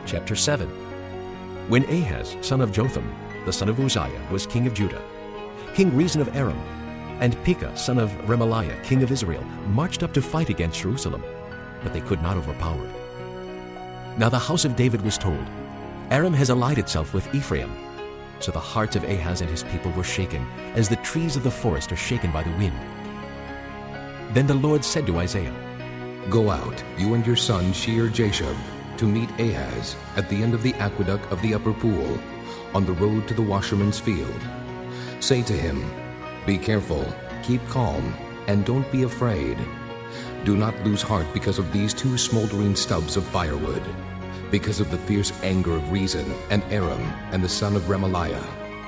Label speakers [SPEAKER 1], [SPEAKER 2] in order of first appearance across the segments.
[SPEAKER 1] Chapter 7. When Ahaz, son of Jotham, the son of Uzziah, was king of Judah, King Rezin of Aram, and Pekah, son of Remaliah, king of Israel, marched up to fight against Jerusalem, but they could not overpower it. Now the house of David was told, Aram has allied itself with Ephraim. So the hearts of Ahaz and his people were shaken, as the trees of the forest are shaken by the wind. Then the Lord said to Isaiah,
[SPEAKER 2] Go out, you and your son Shear-Jashub, to meet Ahaz at the end of the aqueduct of the upper pool, on the road to the washerman's field. Say to him, Be careful, keep calm, and don't be afraid. Do not lose heart because of these two smoldering stubs of firewood, because of the fierce anger of Rezin and Aram and the son of Remaliah.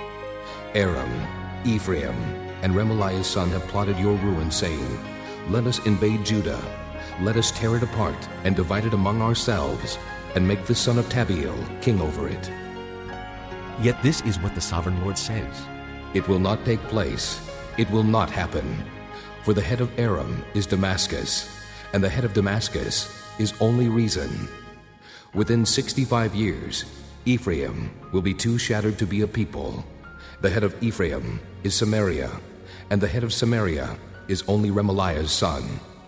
[SPEAKER 2] Aram, Ephraim, and Remaliah's son have plotted your ruin, saying, Let us invade Judah. Let us tear it apart and divide it among ourselves, and make the son of Tabiel king over it.
[SPEAKER 1] Yet this is what the sovereign Lord says.
[SPEAKER 2] It will not take place. It will not happen. For the head of Aram is Damascus, and the head of Damascus is only Rezin. Within 65 years, Ephraim will be too shattered to be a people. The head of Ephraim is Samaria, and the head of Samaria is only Remaliah's son.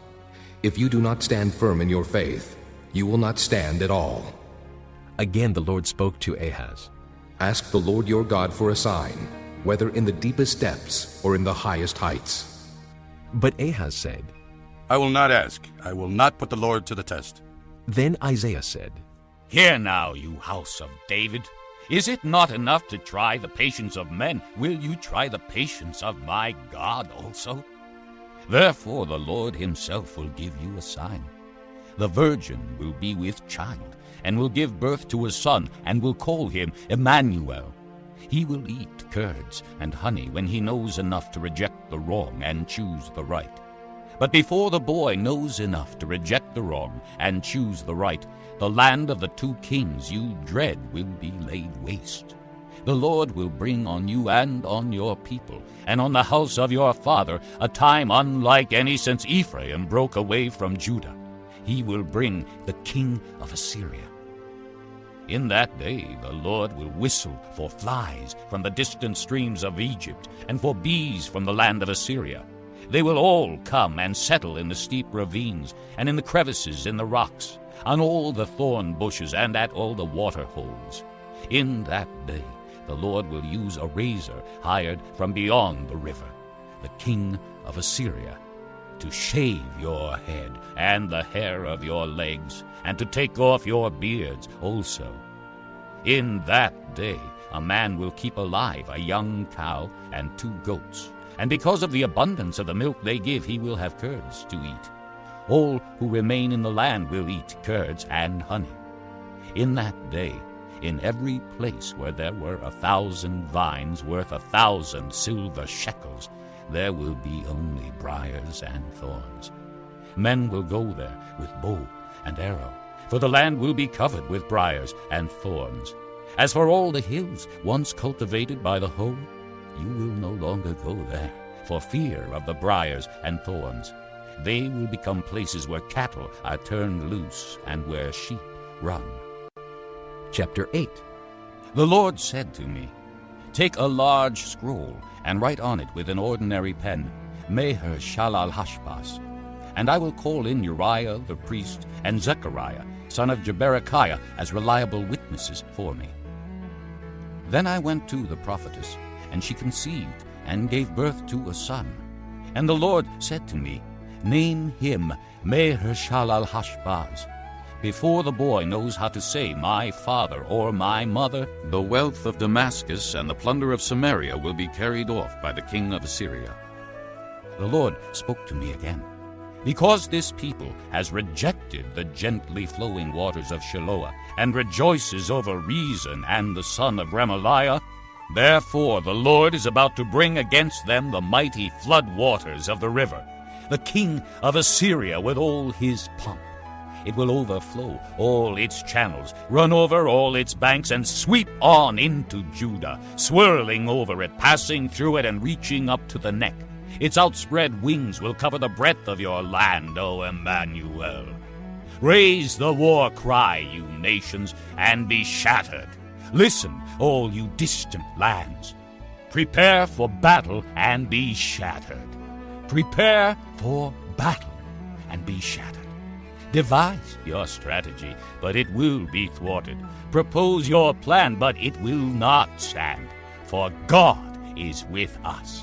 [SPEAKER 2] If you do not stand firm in your faith, you will not stand at all.
[SPEAKER 1] Again the Lord spoke to Ahaz.
[SPEAKER 2] Ask the Lord your God for a sign, whether in the deepest depths or in the highest heights.
[SPEAKER 1] But Ahaz said,
[SPEAKER 3] I will not ask. I will not put the Lord to the test.
[SPEAKER 1] Then Isaiah said,
[SPEAKER 4] Hear now, you house of David. Is it not enough to try the patience of men? Will you try the patience of my God also? Therefore the Lord himself will give you a sign. The virgin will be with child, and will give birth to a son, and will call him Emmanuel. He will eat curds and honey when he knows enough to reject the wrong and choose the right. But before the boy knows enough to reject the wrong and choose the right, the land of the two kings you dread will be laid waste. The Lord will bring on you and on your people, and on the house of your father, a time unlike any since Ephraim broke away from Judah. He will bring the king of Assyria. In that day the Lord will whistle for flies from the distant streams of Egypt, and for bees from the land of Assyria. They will all come and settle in the steep ravines, and in the crevices in the rocks, on all the thorn bushes, and at all the water holes. In that day the Lord will use a razor hired from beyond the river, the king of Assyria, to shave your head and the hair of your legs, and to take off your beards also. In that day a man will keep alive a young cow and 2 goats, and because of the abundance of the milk they give, he will have curds to eat. All who remain in the land will eat curds and honey. In that day, in every place where there were 1,000 vines worth 1,000 silver shekels, there will be only briars and thorns. Men will go there with bow and arrow, for the land will be covered with briars and thorns. As for all the hills once cultivated by the hoe, you will no longer go there, for fear of the briars and thorns. They will become places where cattle are turned loose and where sheep run.
[SPEAKER 1] Chapter 8.
[SPEAKER 4] The Lord said to me, Take a large scroll and write on it with an ordinary pen, Maher-shalal-Hashbaz. And I will call in Uriah the priest and Zechariah, son of Jeberechiah, as reliable witnesses for me. Then I went to the prophetess, and she conceived and gave birth to a son. And the Lord said to me, Name him Maher-shalal-Hashbaz. Before the boy knows how to say, My father or my mother, the wealth of Damascus and the plunder of Samaria will be carried off by the king of Assyria. The Lord spoke to me again. Because this people has rejected the gently flowing waters of Shiloah, and rejoices over Rezin and the son of Remaliah, therefore the Lord is about to bring against them the mighty flood waters of the river, the king of Assyria with all his pomp. It will overflow all its channels, run over all its banks, and sweep on into Judah, swirling over it, passing through it, and reaching up to the neck. Its outspread wings will cover the breadth of your land, O Emmanuel. Raise the war cry, you nations, and be shattered. Listen, all you distant lands. Prepare for battle and be shattered. Prepare for battle and be shattered. Devise your strategy, but it will be thwarted. Propose your plan, but it will not stand, for God is with us.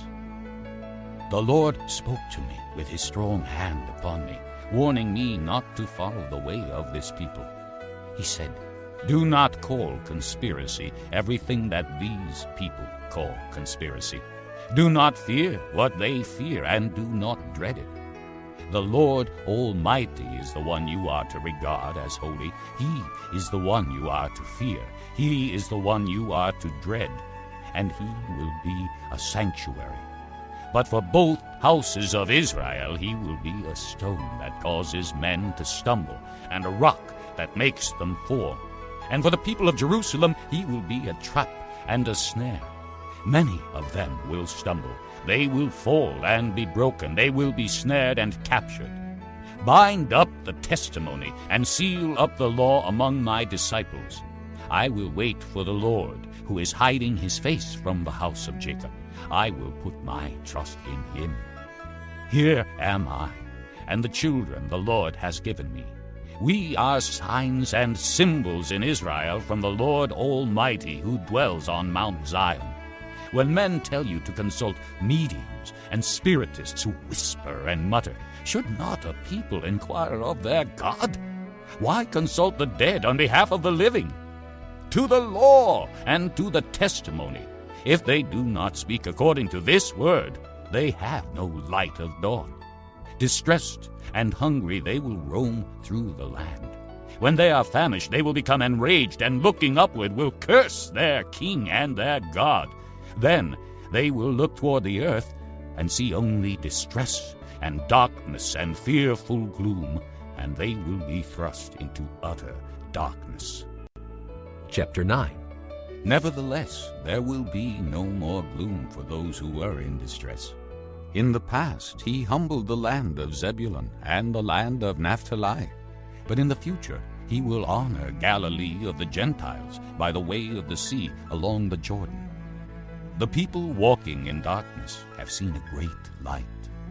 [SPEAKER 4] The Lord spoke to me with his strong hand upon me, warning me not to follow the way of this people. He said, "Do not call conspiracy everything that these people call conspiracy. Do not fear what they fear, and do not dread it. The Lord Almighty is the one you are to regard as holy. He is the one you are to fear. He is the one you are to dread, and he will be a sanctuary. But for both houses of Israel he will be a stone that causes men to stumble, and a rock that makes them fall. And for the people of Jerusalem he will be a trap and a snare. Many of them will stumble. They will fall and be broken. They will be snared and captured. Bind up the testimony and seal up the law among my disciples. I will wait for the Lord, who is hiding his face from the house of Jacob. I will put my trust in him. Here am I, and the children the Lord has given me. We are signs and symbols in Israel from the Lord Almighty, who dwells on Mount Zion. When men tell you to consult mediums and spiritists who whisper and mutter, should not a people inquire of their God? Why consult the dead on behalf of the living? To the law and to the testimony. If they do not speak according to this word, they have no light of dawn. Distressed and hungry, they will roam through the land. When they are famished, they will become enraged, and looking upward will curse their king and their God. Then they will look toward the earth and see only distress and darkness and fearful gloom, and they will be thrust into utter darkness.
[SPEAKER 1] Chapter 9.
[SPEAKER 4] Nevertheless, there will be no more gloom for those who were in distress. In the past he humbled the land of Zebulun and the land of Naphtali, but in the future he will honor Galilee of the Gentiles by the way of the sea along the Jordan. The people walking in darkness have seen a great light.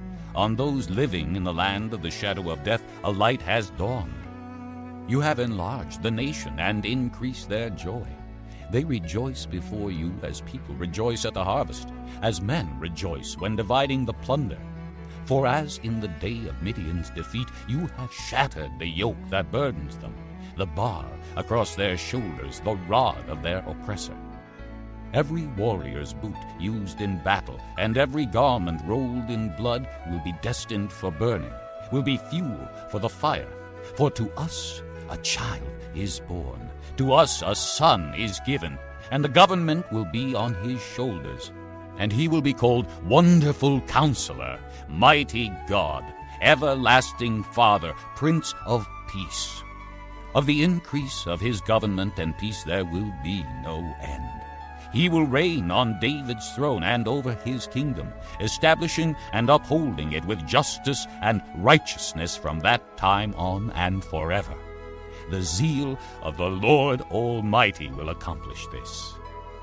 [SPEAKER 4] On those living in the land of the shadow of death, a light has dawned. You have enlarged the nation and increased their joy. They rejoice before you as people rejoice at the harvest, as men rejoice when dividing the plunder. For as in the day of Midian's defeat, you have shattered the yoke that burdens them, the bar across their shoulders, the rod of their oppressor. Every warrior's boot used in battle and every garment rolled in blood will be destined for burning, will be fuel for the fire. For to us a child is born, to us a son is given, and the government will be on his shoulders. And he will be called Wonderful Counselor, Mighty God, Everlasting Father, Prince of Peace. Of the increase of his government and peace there will be no end. He will reign on David's throne and over his kingdom, establishing and upholding it with justice and righteousness from that time on and forever. The zeal of the Lord Almighty will accomplish this.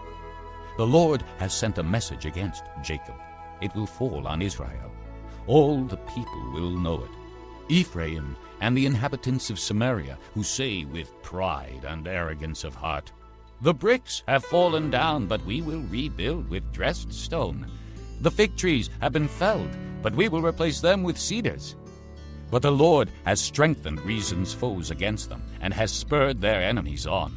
[SPEAKER 4] The Lord has sent a message against Jacob. It will fall on Israel. All the people will know it. Ephraim and the inhabitants of Samaria, who say with pride and arrogance of heart, "The bricks have fallen down, but we will rebuild with dressed stone. The fig trees have been felled, but we will replace them with cedars." But the Lord has strengthened Reason's foes against them, and has spurred their enemies on.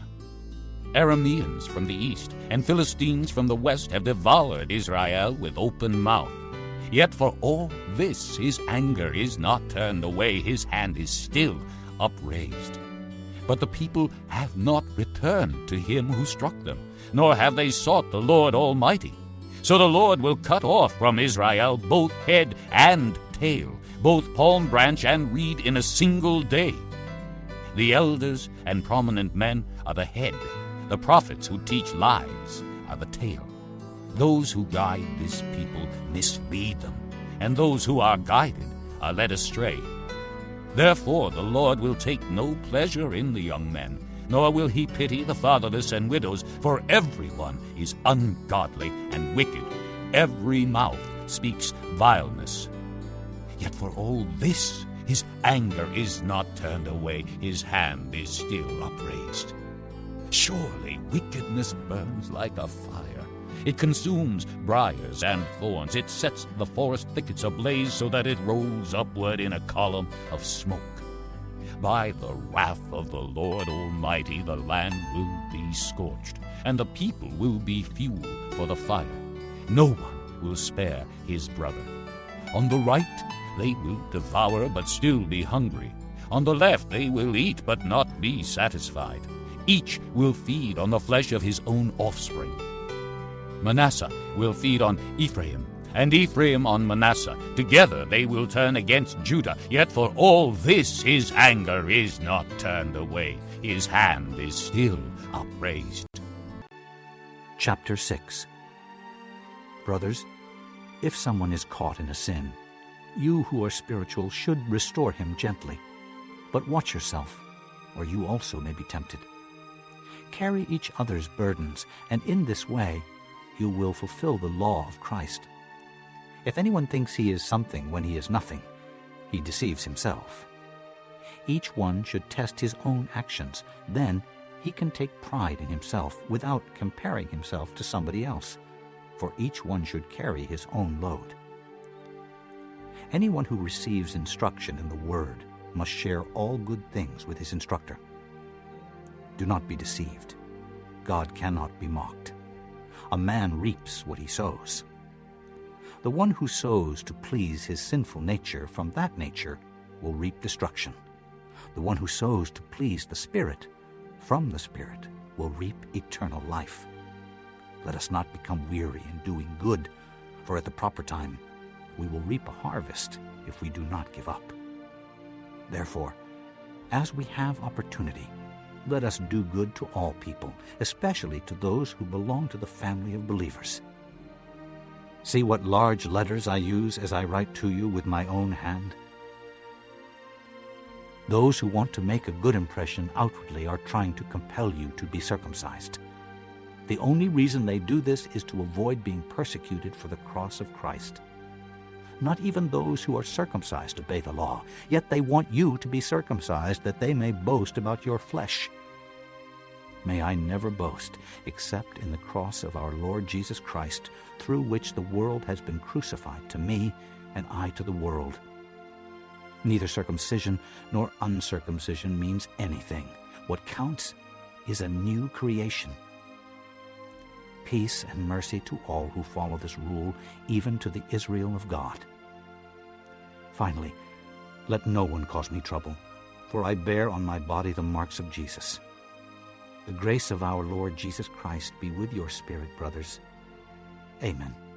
[SPEAKER 4] Arameans from the east and Philistines from the west have devoured Israel with open mouth. Yet for all this his anger is not turned away, his hand is still upraised. But the people have not returned to him who struck them, nor have they sought the Lord Almighty. So the Lord will cut off from Israel both head and tail, both palm branch and reed in a single day. The elders and prominent men are the head. The prophets who teach lies are the tail. Those who guide this people mislead them, and those who are guided are led astray. Therefore the Lord will take no pleasure in the young men, nor will he pity the fatherless and widows, for everyone is ungodly and wicked. Every mouth speaks vileness. Yet for all this his anger is not turned away, his hand is still upraised. Surely wickedness burns like a fire. It consumes briars and thorns. It sets the forest thickets ablaze so that it rolls upward in a column of smoke. By the wrath of the Lord Almighty the land will be scorched, and the people will be fuel for the fire. No one will spare his brother. On the right they will devour but still be hungry. On the left they will eat but not be satisfied. Each will feed on the flesh of his own offspring. Manasseh will feed on Ephraim, and Ephraim on Manasseh. Together they will turn against Judah. Yet for all this his anger is not turned away. His hand is still upraised.
[SPEAKER 5] Chapter 6. Brothers, if someone is caught in a sin, you who are spiritual should restore him gently. But watch yourself, or you also may be tempted. Carry each other's burdens, and in this way you will fulfill the law of Christ. If anyone thinks he is something when he is nothing, he deceives himself. Each one should test his own actions. Then he can take pride in himself without comparing himself to somebody else, for each one should carry his own load. Anyone who receives instruction in the Word must share all good things with his instructor. Do not be deceived. God cannot be mocked. A man reaps what he sows. The one who sows to please his sinful nature from that nature will reap destruction. The one who sows to please the Spirit from the Spirit will reap eternal life. Let us not become weary in doing good, for at the proper time we will reap a harvest if we do not give up. Therefore, as we have opportunity, let us do good to all people, especially to those who belong to the family of believers. See what large letters I use as I write to you with my own hand. Those who want to make a good impression outwardly are trying to compel you to be circumcised. The only reason they do this is to avoid being persecuted for the cross of Christ. Not even those who are circumcised obey the law, yet they want you to be circumcised that they may boast about your flesh. May I never boast except in the cross of our Lord Jesus Christ, through which the world has been crucified to me and I to the world. Neither circumcision nor uncircumcision means anything. What counts is a new creation. Peace and mercy to all who follow this rule, even to the Israel of God. Finally, let no one cause me trouble, for I bear on my body the marks of Jesus. The grace of our Lord Jesus Christ be with your spirit, brothers. Amen.